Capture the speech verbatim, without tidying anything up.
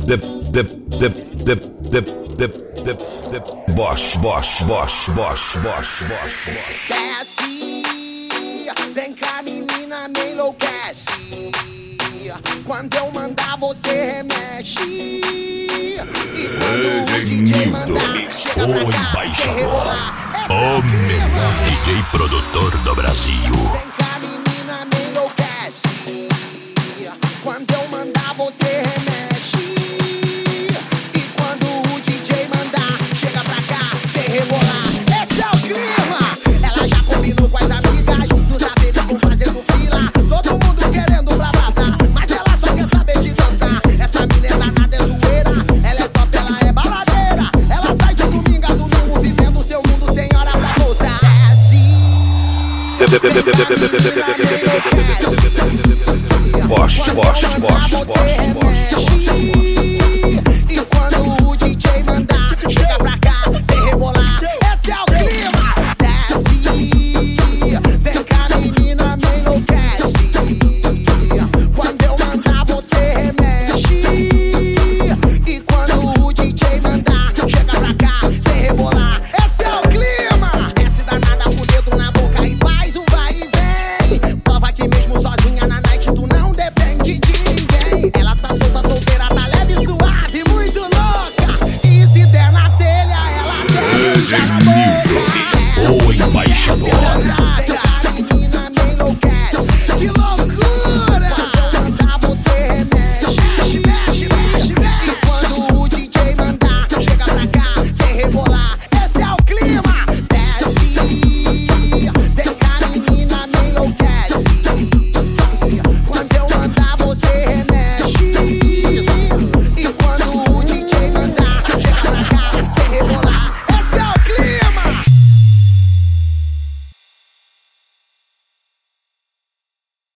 de, de, de, de, de, de, de, de, Bosch, Bosch, Bosch, Bosch, Bosch, Bosch, Bosch. Desce, vem cá menina, me enlouquece. Quando eu mandar você remexe. E quando o D J mandar, chega pra cá, quer rebolar. O melhor D J produtor do Brasil. Vem cá menina, me enlouquece. Quando eu mandar você remexe. E quando o D J mandar, chega pra cá, quer rebolar. Esse é o clima. Ela já combinou com as amigas, no tapete vão fazendo fila. Todo mundo querendo blá blá blá, mas ela só quer saber de dançar. Essa menina nada é zoeira, ela é top, ela é baladeira. Ela sai de domingo a domingo, vivendo seu mundo sem hora pra voltar. Bosch, Bosch, Bosch, Bosch, Bosch. E quando o D J mandar, chega